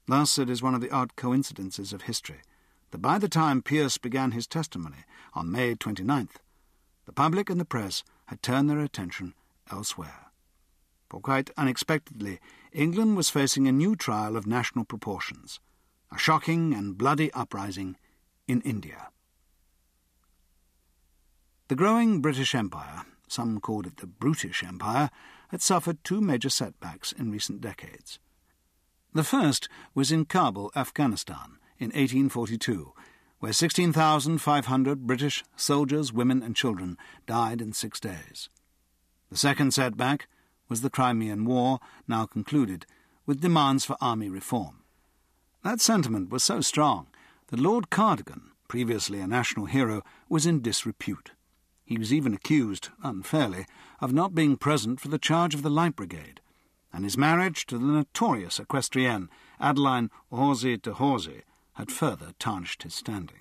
Thus it is one of the odd coincidences of history that by the time Pierce began his testimony on May 29th, the public and the press had turned their attention elsewhere. For quite unexpectedly, England was facing a new trial of national proportions, a shocking and bloody uprising in India. The growing British Empire, some called it the Brutish Empire, had suffered two major setbacks in recent decades. The first was in Kabul, Afghanistan, in 1842, where 16,500 British soldiers, women and children died in 6 days. The second setback was the Crimean War, now concluded, with demands for army reform. That sentiment was so strong that Lord Cardigan, previously a national hero, was in disrepute. He was even accused, unfairly, of not being present for the charge of the Light Brigade, and his marriage to the notorious equestrienne Adeline Horsey de Horsey had further tarnished his standing.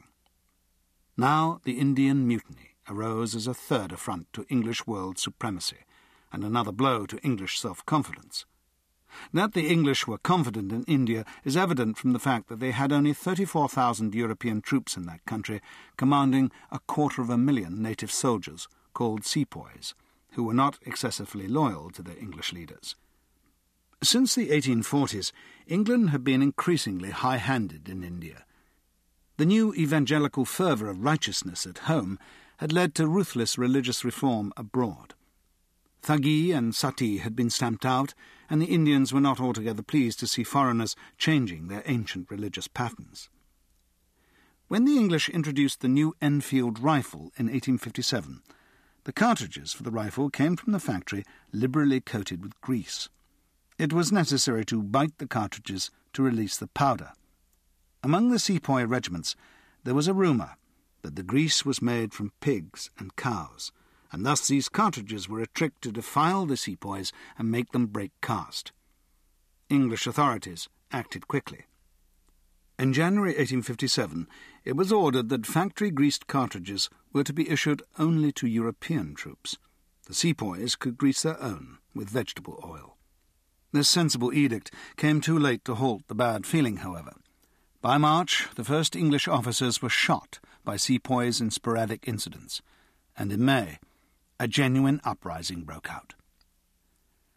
Now the Indian Mutiny arose as a third affront to English world supremacy, and another blow to English self-confidence. That the English were confident in India is evident from the fact that they had only 34,000 European troops in that country, commanding 250,000 native soldiers, called sepoys, who were not excessively loyal to their English leaders. Since the 1840s, England had been increasingly high-handed in India. The new evangelical fervour of righteousness at home had led to ruthless religious reform abroad. Thugee and Sati had been stamped out, and the Indians were not altogether pleased to see foreigners changing their ancient religious patterns. When the English introduced the new Enfield rifle in 1857, the cartridges for the rifle came from the factory liberally coated with grease. It was necessary to bite the cartridges to release the powder. Among the sepoy regiments there was a rumour that the grease was made from pigs and cows, and thus these cartridges were a trick to defile the sepoys and make them break caste. English authorities acted quickly. In January 1857, it was ordered that factory-greased cartridges were to be issued only to European troops. The sepoys could grease their own with vegetable oil. This sensible edict came too late to halt the bad feeling, however. By March, the first English officers were shot by sepoys in sporadic incidents, and in May, a genuine uprising broke out.